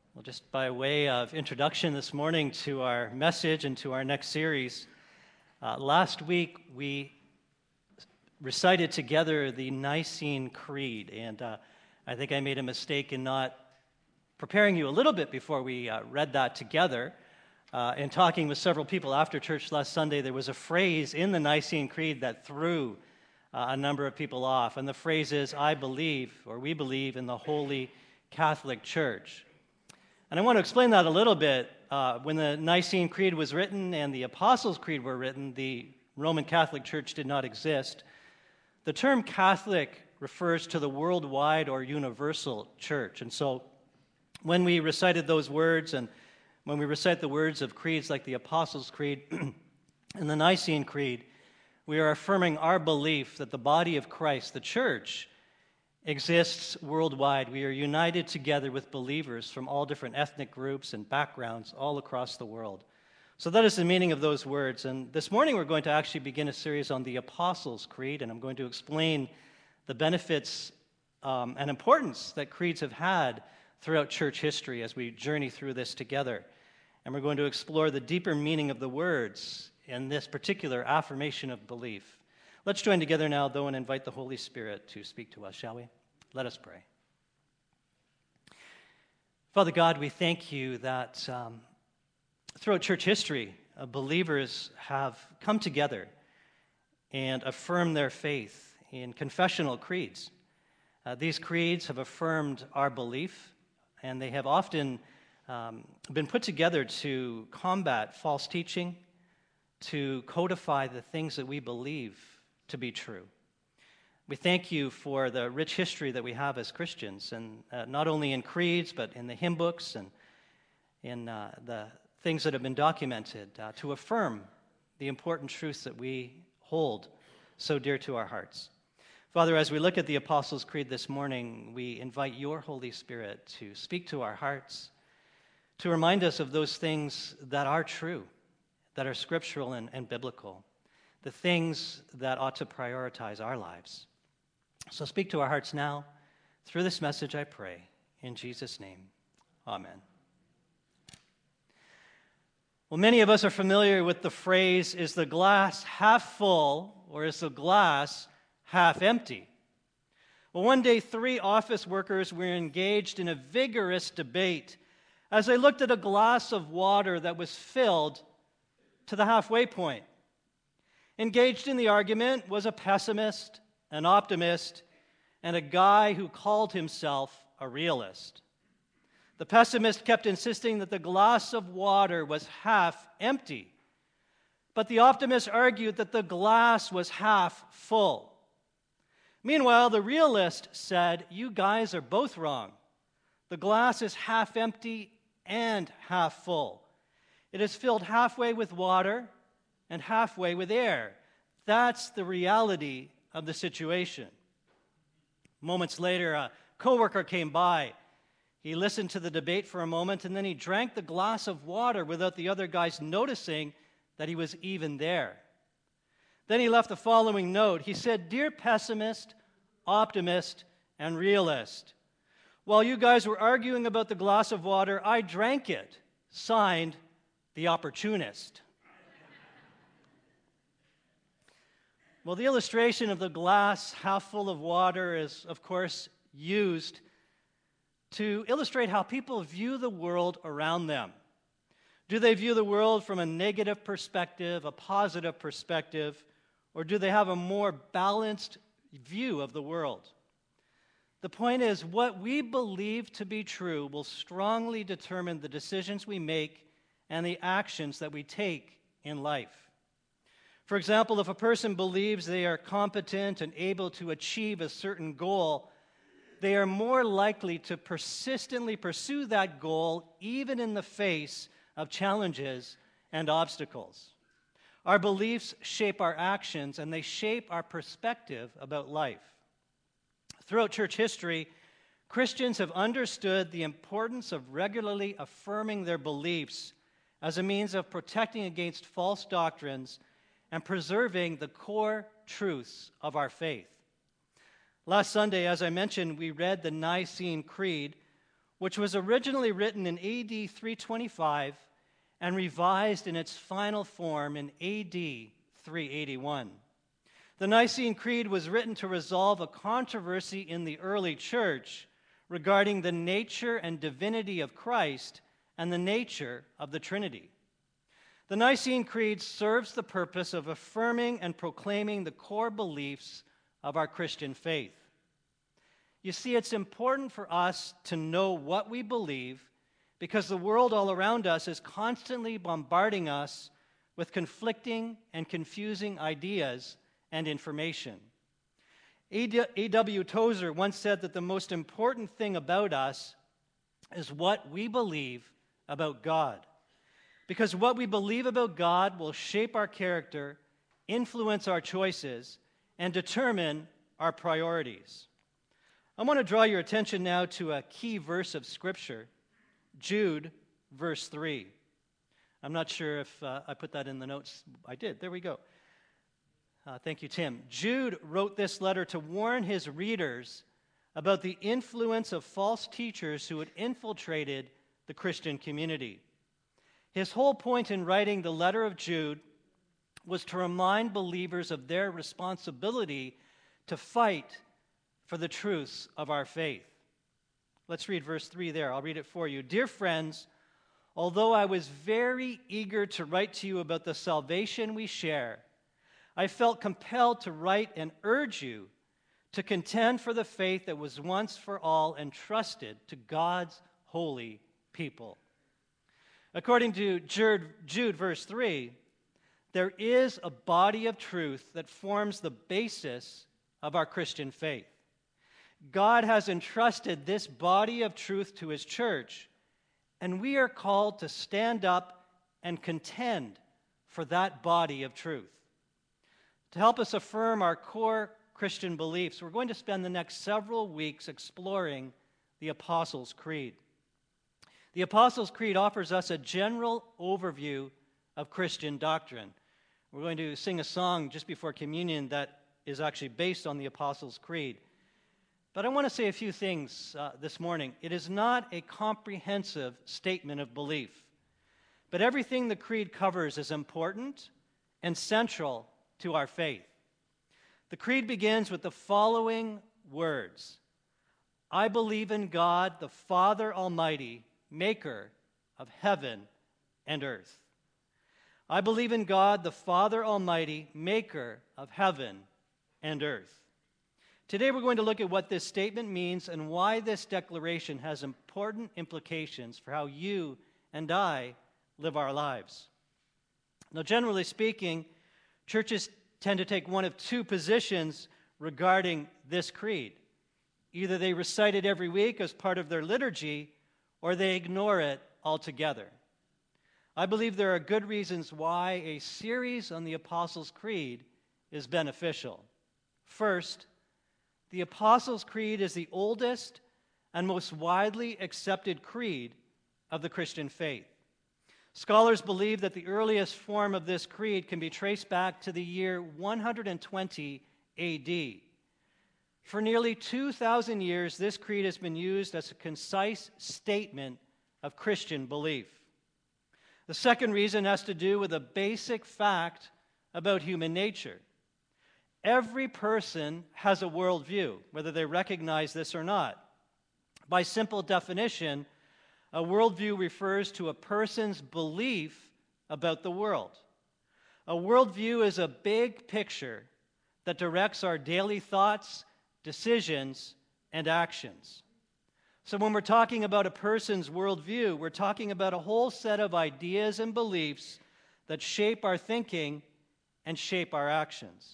Well, just by way of introduction this morning to our message and to our next series, last week we recited together the Nicene Creed, and I think I made a mistake in not preparing you a little bit before we read that together. In talking with several people after church last Sunday, there was a phrase in the Nicene Creed that threw a number of people off, and the phrase is, I believe, or we believe in the Holy Catholic Church. And I want to explain that a little bit. When the Nicene Creed was written and the Apostles' Creed were written, the Roman Catholic Church did not exist. The term Catholic refers to the worldwide or universal church. And so when we recited those words, and when we recite the words of creeds like the Apostles' Creed and the Nicene Creed, we are affirming our belief that the body of Christ, the church, exists worldwide. We are united together with believers from all different ethnic groups and backgrounds all across the world. So that is the meaning of those words. And this morning we're going to actually begin a series on the Apostles' Creed, and I'm going to explain the benefits and importance that creeds have had throughout church history as we journey through this together. And we're going to explore the deeper meaning of the words in this particular affirmation of belief. Let's join together now, though, and invite the Holy Spirit to speak to us, shall we? Let us pray. Father God, we thank you that throughout church history, believers have come together and affirmed their faith in confessional creeds. These creeds have affirmed our belief, and they have often been put together to combat false teaching, to codify the things that we believe to be true. We thank you for the rich history that we have as Christians, and not only in creeds, but in the hymn books and in the things that have been documented to affirm the important truths that we hold so dear to our hearts. Father, as we look at the Apostles' Creed this morning, we invite your Holy Spirit to speak to our hearts, to remind us of those things that are true, that are scriptural and biblical, the things that ought to prioritize our lives. So speak to our hearts now. Through this message, I pray. In Jesus' name, amen. Well, many of us are familiar with the phrase, is the glass half full or is the glass half empty? Well, one day, 3 office workers were engaged in a vigorous debate as they looked at a glass of water that was filled to the halfway point. Engaged in the argument was a pessimist, an optimist, and a guy who called himself a realist. The pessimist kept insisting that the glass of water was half empty, but the optimist argued that the glass was half full. Meanwhile, the realist said, you guys are both wrong. The glass is half empty and half full. It is filled halfway with water and halfway with air. That's the reality of the situation. Moments later, a coworker came by. He listened to the debate for a moment, and then he drank the glass of water without the other guys noticing that he was even there. Then he left the following note. He said, Dear pessimist, optimist, and realist, while you guys were arguing about the glass of water, I drank it. Signed, the opportunist. Well, the illustration of the glass half full of water is, of course, used to illustrate how people view the world around them. Do they view the world from a negative perspective, a positive perspective, or do they have a more balanced view of the world? The point is, what we believe to be true will strongly determine the decisions we make and the actions that we take in life. For example, if a person believes they are competent and able to achieve a certain goal, they are more likely to persistently pursue that goal even in the face of challenges and obstacles. Our beliefs shape our actions, and they shape our perspective about life. Throughout church history, Christians have understood the importance of regularly affirming their beliefs as a means of protecting against false doctrines and preserving the core truths of our faith. Last Sunday, as I mentioned, we read the Nicene Creed, which was originally written in AD 325 and revised in its final form in AD 381. The Nicene Creed was written to resolve a controversy in the early church regarding the nature and divinity of Christ and the nature of the Trinity. The Nicene Creed serves the purpose of affirming and proclaiming the core beliefs of our Christian faith. You see, it's important for us to know what we believe because the world all around us is constantly bombarding us with conflicting and confusing ideas and information. A.W. Tozer once said that the most important thing about us is what we believe about God. Because what we believe about God will shape our character, influence our choices, and determine our priorities. I want to draw your attention now to a key verse of Scripture, Jude, verse 3. I'm not sure if I put that in the notes. I did. There we go. Thank you, Tim. Jude wrote this letter to warn his readers about the influence of false teachers who had infiltrated the Christian community. His whole point in writing the letter of Jude was to remind believers of their responsibility to fight for the truths of our faith. Let's read verse 3 there. I'll read it for you. Dear friends, although I was very eager to write to you about the salvation we share, I felt compelled to write and urge you to contend for the faith that was once for all entrusted to God's holy people. According to Jude, verse 3, there is a body of truth that forms the basis of our Christian faith. God has entrusted this body of truth to His church, and we are called to stand up and contend for that body of truth. To help us affirm our core Christian beliefs, we're going to spend the next several weeks exploring the Apostles' Creed. The Apostles' Creed offers us a general overview of Christian doctrine. We're going to sing a song just before communion that is actually based on the Apostles' Creed. But I want to say a few things this morning. It is not a comprehensive statement of belief, but everything the Creed covers is important and central to our faith. The Creed begins with the following words: I believe in God, the Father Almighty, maker of heaven and earth. I believe in God, the Father Almighty, maker of heaven and earth. Today we're going to look at what this statement means and why this declaration has important implications for how you and I live our lives. Now, generally speaking, churches tend to take one of two positions regarding this creed. Either they recite it every week as part of their liturgy, or they ignore it altogether. I believe there are good reasons why a series on the Apostles' Creed is beneficial. First, the Apostles' Creed is the oldest and most widely accepted creed of the Christian faith. Scholars believe that the earliest form of this creed can be traced back to the year 120 AD. For nearly 2,000 years, this creed has been used as a concise statement of Christian belief. The second reason has to do with a basic fact about human nature. Every person has a worldview, whether they recognize this or not. By simple definition, a worldview refers to a person's belief about the world. A worldview is a big picture that directs our daily thoughts, decisions, and actions. So when we're talking about a person's worldview, we're talking about a whole set of ideas and beliefs that shape our thinking and shape our actions.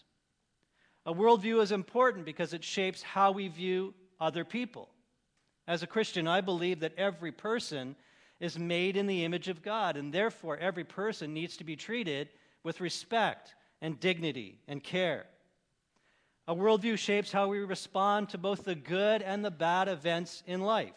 A worldview is important because it shapes how we view other people. As a Christian, I believe that every person is made in the image of God, and therefore every person needs to be treated with respect and dignity and care. A worldview shapes how we respond to both the good and the bad events in life.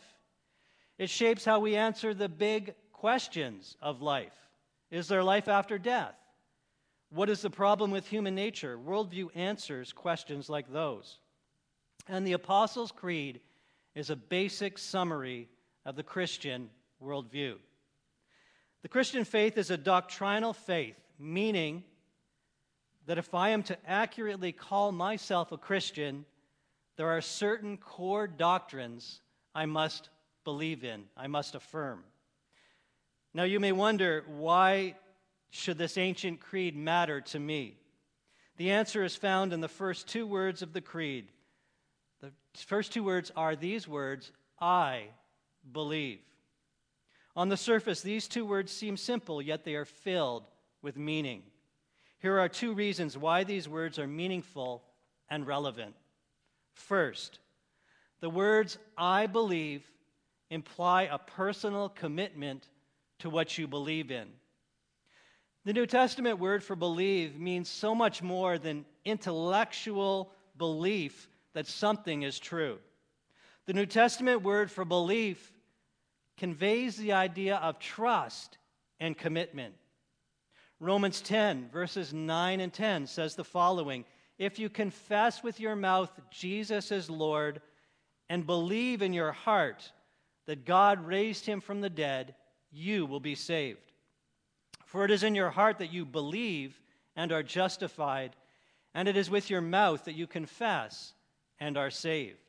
It shapes how we answer the big questions of life. Is there life after death? What is the problem with human nature? Worldview answers questions like those. And the Apostles' Creed is a basic summary of the Christian worldview. The Christian faith is a doctrinal faith, meaning that if I am to accurately call myself a Christian, there are certain core doctrines I must believe in, I must affirm. Now you may wonder, why should this ancient creed matter to me? The answer is found in the first two words of the creed. The first two words are these words, I believe. On the surface, these two words seem simple, yet they are filled with meaning. Here are two reasons why these words are meaningful and relevant. First, the words I believe imply a personal commitment to what you believe in. The New Testament word for believe means so much more than intellectual belief that something is true. The New Testament word for belief conveys the idea of trust and commitment. Romans 10, verses 9 and 10 says the following, "If you confess with your mouth Jesus is Lord and believe in your heart that God raised him from the dead, you will be saved. For it is in your heart that you believe and are justified, and it is with your mouth that you confess and are saved."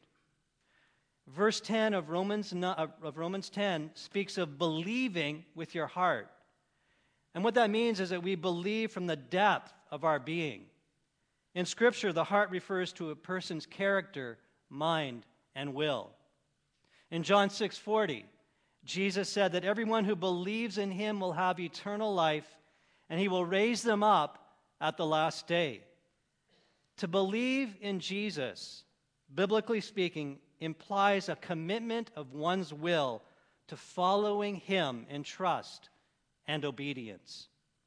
Verse 10 of Romans 10 speaks of believing with your heart. And what that means is that we believe from the depth of our being. In Scripture, the heart refers to a person's character, mind, and will. In John 6:40, Jesus said that everyone who believes in him will have eternal life, and he will raise them up at the last day. To believe in Jesus, biblically speaking, implies a commitment of one's will to following him in trust and obedience.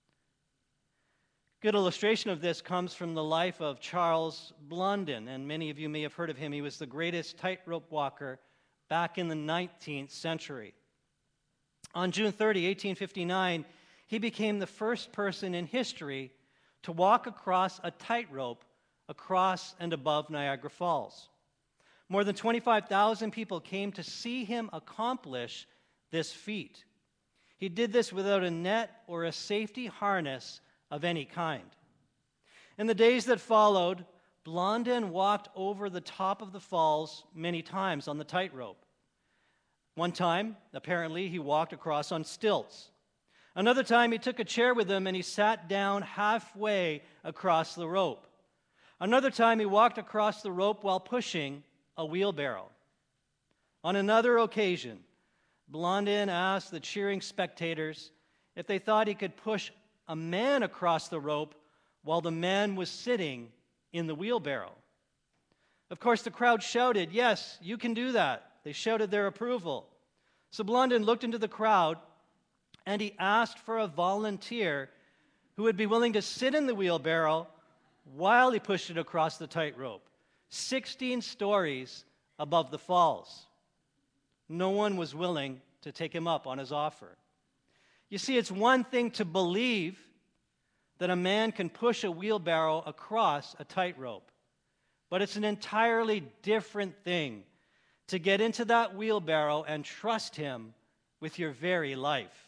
Good illustration of this comes from the life of Charles Blondin, and many of you may have heard of him. He was the greatest tightrope walker back in the 19th century. On June 30, 1859, he became the first person in history to walk across a tightrope across and above Niagara Falls. More than 25,000 people came to see him accomplish this feat. He did this without a net or a safety harness of any kind. In the days that followed, Blondin walked over the top of the falls many times on the tightrope. One time, apparently, he walked across on stilts. Another time, he took a chair with him and he sat down halfway across the rope. Another time, he walked across the rope while pushing a wheelbarrow. On another occasion, Blondin asked the cheering spectators if they thought he could push a man across the rope while the man was sitting in the wheelbarrow. Of course, the crowd shouted, "Yes, you can do that." They shouted their approval. So Blondin looked into the crowd and he asked for a volunteer who would be willing to sit in the wheelbarrow while he pushed it across the tightrope, 16 stories above the falls. No one was willing to take him up on his offer. You see, it's one thing to believe that a man can push a wheelbarrow across a tightrope, but it's an entirely different thing to get into that wheelbarrow and trust him with your very life.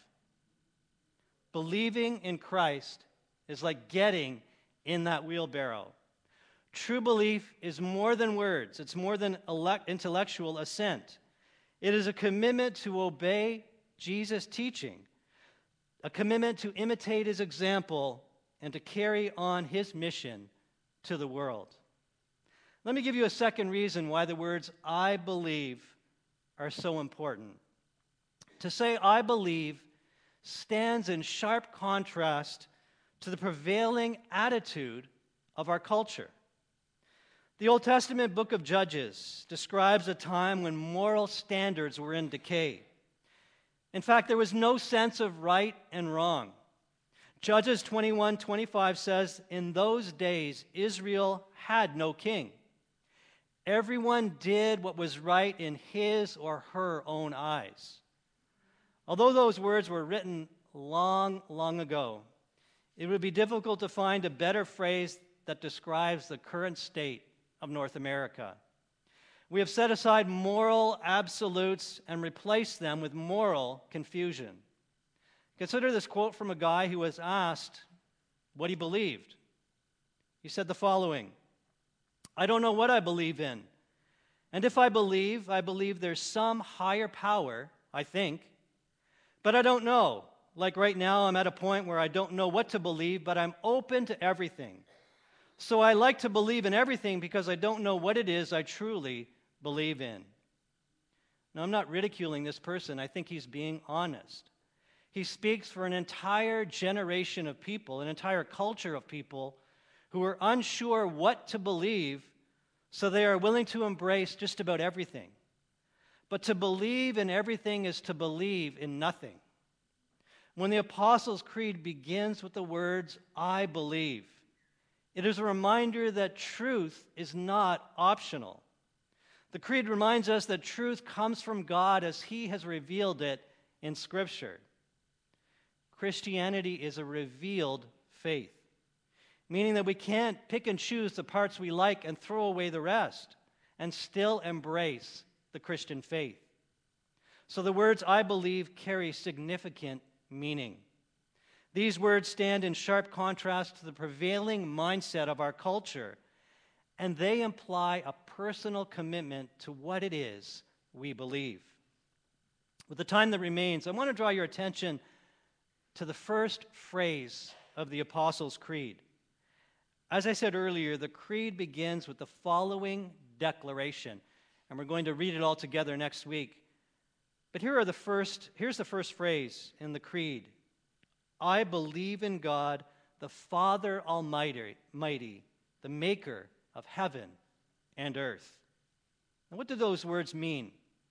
Believing in Christ is like getting in that wheelbarrow. True belief is more than words. It's more than intellectual assent. It is a commitment to obey Jesus' teaching, a commitment to imitate his example, and to carry on his mission to the world. Let me give you a second reason why the words "I believe" are so important. To say "I believe" stands in sharp contrast to the prevailing attitude of our culture. The Old Testament book of Judges describes a time when moral standards were in decay. In fact, there was no sense of right and wrong. Judges 21:25 says, "In those days Israel had no king. Everyone did what was right in his or her own eyes." Although those words were written long, long ago, it would be difficult to find a better phrase that describes the current state of North America. We have set aside moral absolutes and replaced them with moral confusion. Consider this quote from a guy who was asked what he believed. He said the following: "I don't know what I believe in. And if I believe there's some higher power, I think. But I don't know. Like right now, I'm at a point where I don't know what to believe, but I'm open to everything. So I like to believe in everything because I don't know what it is I truly believe in." Now, I'm not ridiculing this person. I think he's being honest. He speaks for an entire generation of people, an entire culture of people who are unsure what to believe, so they are willing to embrace just about everything. But to believe in everything is to believe in nothing. When the Apostles' Creed begins with the words, "I believe," it is a reminder that truth is not optional. The Creed reminds us that truth comes from God as He has revealed it in Scripture. Christianity is a revealed faith, meaning that we can't pick and choose the parts we like and throw away the rest and still embrace the Christian faith. So the words "I believe" carry significant meaning. These words stand in sharp contrast to the prevailing mindset of our culture, and they imply a personal commitment to what it is we believe. With the time that remains, I want to draw your attention to the first phrase of the Apostles' Creed. As I said earlier, the Creed begins with the following declaration, and we're going to read it all together next week. But here's the first phrase in the Creed: "I believe in God, the Father Almighty, the maker of heaven and earth." Now, what do those words mean?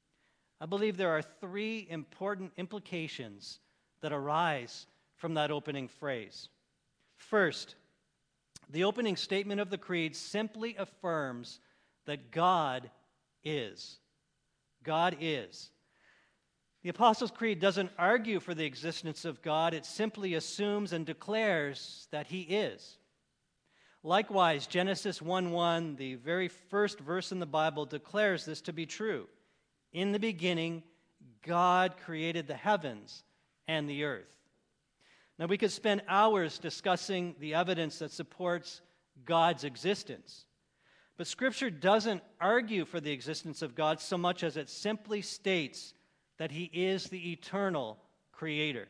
I believe there are three important implications that arise from that opening phrase. First, the opening statement of the Creed simply affirms that God is. God is. The Apostles' Creed doesn't argue for the existence of God. It simply assumes and declares that He is. Likewise, Genesis 1:1, the very first verse in the Bible, declares this to be true. In the beginning, God created the heavens and the earth. Now, we could spend hours discussing the evidence that supports God's existence. But Scripture doesn't argue for the existence of God so much as it simply states that He is the eternal Creator.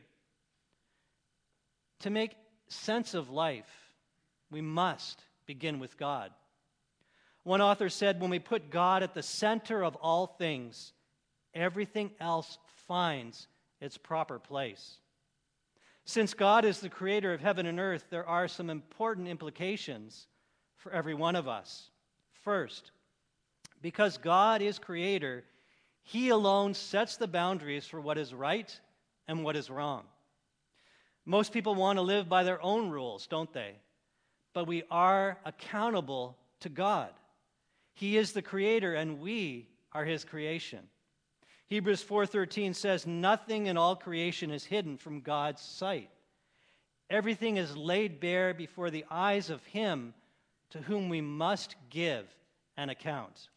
To make sense of life, we must begin with God. One author said, when we put God at the center of all things, everything else finds its proper place. Since God is the creator of heaven and earth, there are some important implications for every one of us. First, because God is creator, He alone sets the boundaries for what is right and what is wrong. Most people want to live by their own rules, don't they? But we are accountable to God. He is the creator and we are His creation. Hebrews 4:13 says, "Nothing in all creation is hidden from God's sight. Everything is laid bare before the eyes of Him to whom we must give an account."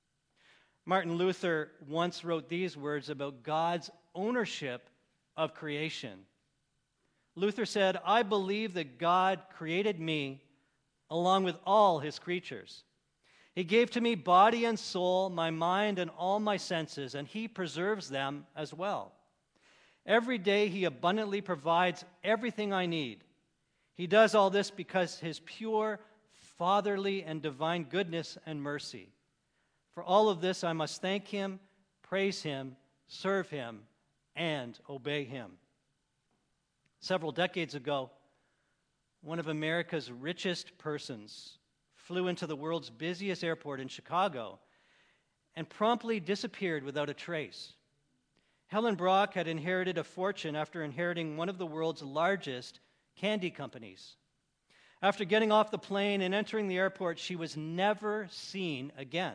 Martin Luther once wrote these words about God's ownership of creation. Luther said, "I believe that God created me along with all His creatures. He gave to me body and soul, my mind and all my senses, and He preserves them as well. Every day He abundantly provides everything I need. He does all this because His pure, fatherly, and divine goodness and mercy. For all of this I must thank Him, praise Him, serve Him, and obey Him." Several decades ago, one of America's richest persons flew into the world's busiest airport in Chicago and promptly disappeared without a trace. Helen Brock had inherited a fortune after inheriting one of the world's largest candy companies. After getting off the plane and entering the airport, she was never seen again.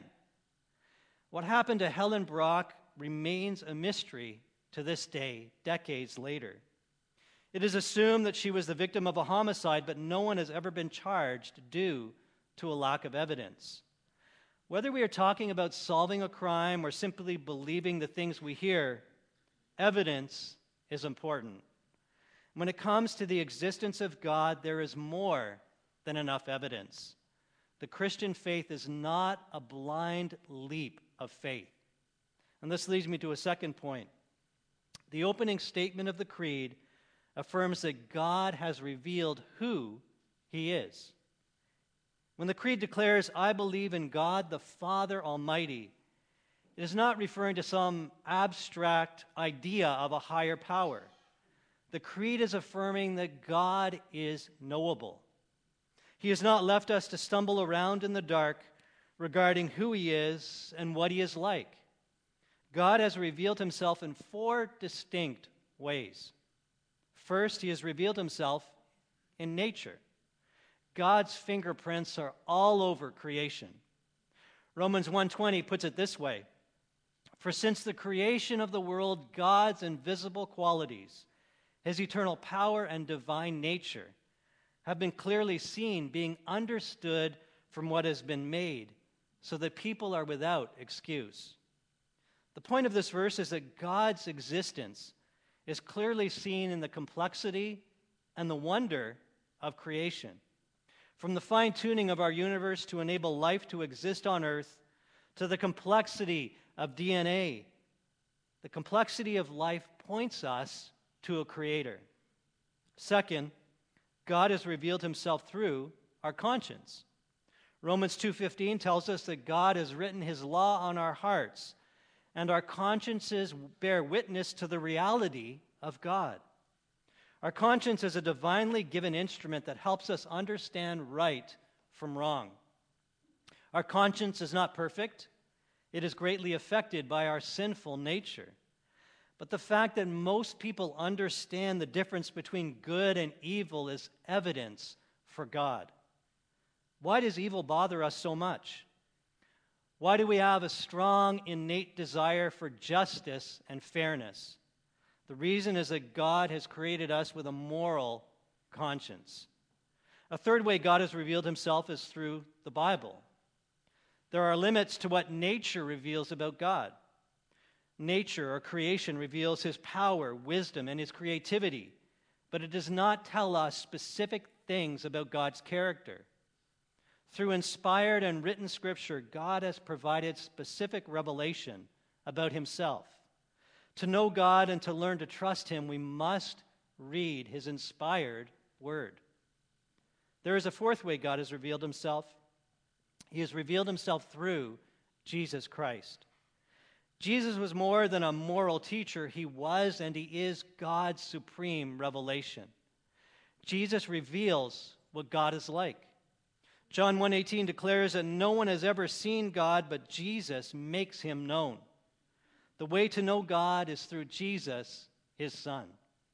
What happened to Helen Brock remains a mystery to this day, decades later. It is assumed that she was the victim of a homicide, but no one has ever been charged due to a lack of evidence. Whether we are talking about solving a crime or simply believing the things we hear, evidence is important. When it comes to the existence of God, there is more than enough evidence. The Christian faith is not a blind leap of faith. And this leads me to a second point. The opening statement of the Creed affirms that God has revealed who He is. When the Creed declares, "I believe in God the Father Almighty," it is not referring to some abstract idea of a higher power. The Creed is affirming that God is knowable. He has not left us to stumble around in the dark regarding who He is and what He is like. God has revealed Himself in four distinct ways. First, He has revealed Himself in nature. God's fingerprints are all over creation. Romans 1:20 puts it this way: "For since the creation of the world, God's invisible qualities, His eternal power and divine nature, have been clearly seen, being understood from what has been made, so that people are without excuse." The point of this verse is that God's existence is clearly seen in the complexity and the wonder of creation. From the fine-tuning of our universe to enable life to exist on earth, to the complexity of DNA, the complexity of life points us to a creator. Second, God has revealed Himself through our conscience. Romans 2:15 tells us that God has written His law on our hearts, and our consciences bear witness to the reality of God. Our conscience is a divinely given instrument that helps us understand right from wrong. Our conscience is not perfect. It is greatly affected by our sinful nature. But the fact that most people understand the difference between good and evil is evidence for God. Why does evil bother us so much? Why do we have a strong, innate desire for justice and fairness? The reason is that God has created us with a moral conscience. A third way God has revealed Himself is through the Bible. There are limits to what nature reveals about God. Nature or creation reveals His power, wisdom, and His creativity, but it does not tell us specific things about God's character. Through inspired and written Scripture, God has provided specific revelation about Himself. To know God and to learn to trust Him, we must read His inspired Word. There is a fourth way God has revealed Himself. He has revealed Himself through Jesus Christ. Jesus was more than a moral teacher. He was and He is God's supreme revelation. Jesus reveals what God is like. John 1:18 declares that no one has ever seen God, but Jesus makes Him known. The way to know God is through Jesus, His Son.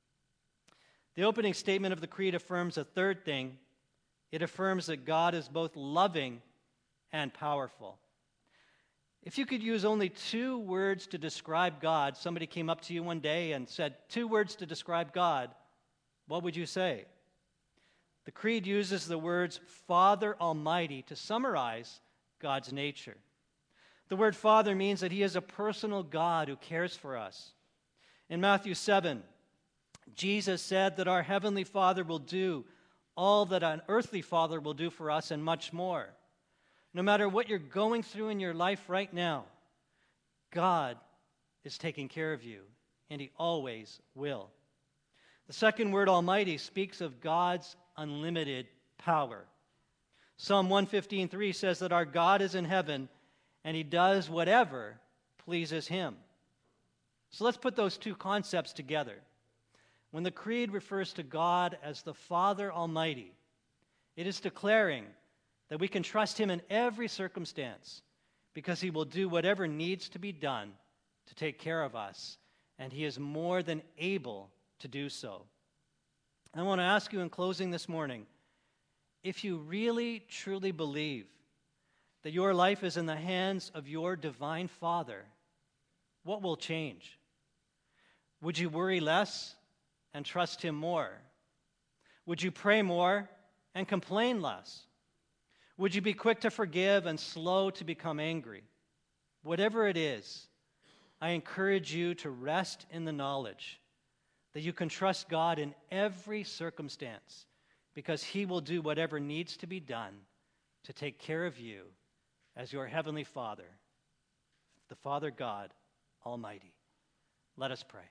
The opening statement of the Creed affirms a third thing. It affirms that God is both loving and powerful. If you could use only 2 words to describe God, somebody came up to you one day and said, 2 words to describe God, what would you say? The Creed uses the words Father Almighty to summarize God's nature. The word Father means that He is a personal God who cares for us. In Matthew 7, Jesus said that our Heavenly Father will do all that an earthly father will do for us and much more. No matter what you're going through in your life right now, God is taking care of you, and He always will. The second word, Almighty, speaks of God's unlimited power. Psalm 115:3 says that our God is in heaven, and He does whatever pleases Him. So let's put those two concepts together. When the Creed refers to God as the Father Almighty, it is declaring that we can trust Him in every circumstance because He will do whatever needs to be done to take care of us, and He is more than able to do so. I want to ask you in closing this morning, if you really, truly believe that your life is in the hands of your divine Father, what will change? Would you worry less and trust Him more? Would you pray more and complain less? Would you be quick to forgive and slow to become angry? Whatever it is, I encourage you to rest in the knowledge that you can trust God in every circumstance because He will do whatever needs to be done to take care of you as your Heavenly Father, the Father God Almighty. Let us pray.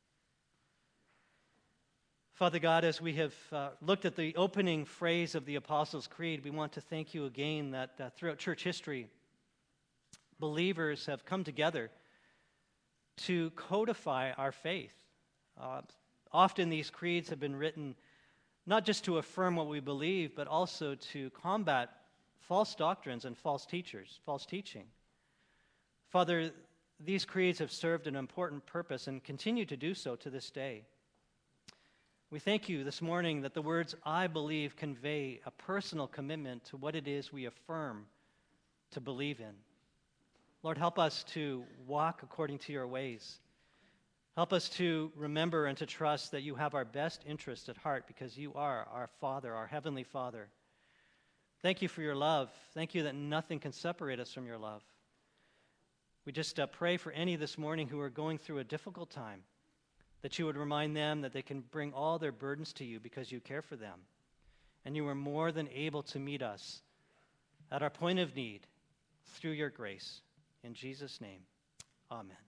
Father God, as we have looked at the opening phrase of the Apostles' Creed, we want to thank you again that throughout church history, believers have come together to codify our faith. Often these creeds have been written not just to affirm what we believe, but also to combat false doctrines and false teachers, false teaching. Father, these creeds have served an important purpose and continue to do so to this day. We thank you this morning that the words "I believe" convey a personal commitment to what it is we affirm to believe in. Lord, help us to walk according to your ways. Help us to remember and to trust that you have our best interest at heart because you are our Father, our Heavenly Father. Thank you for your love. Thank you that nothing can separate us from your love. We just pray for any this morning who are going through a difficult time, that you would remind them that they can bring all their burdens to you because you care for them. And you are more than able to meet us at our point of need through your grace. In Jesus' name, amen.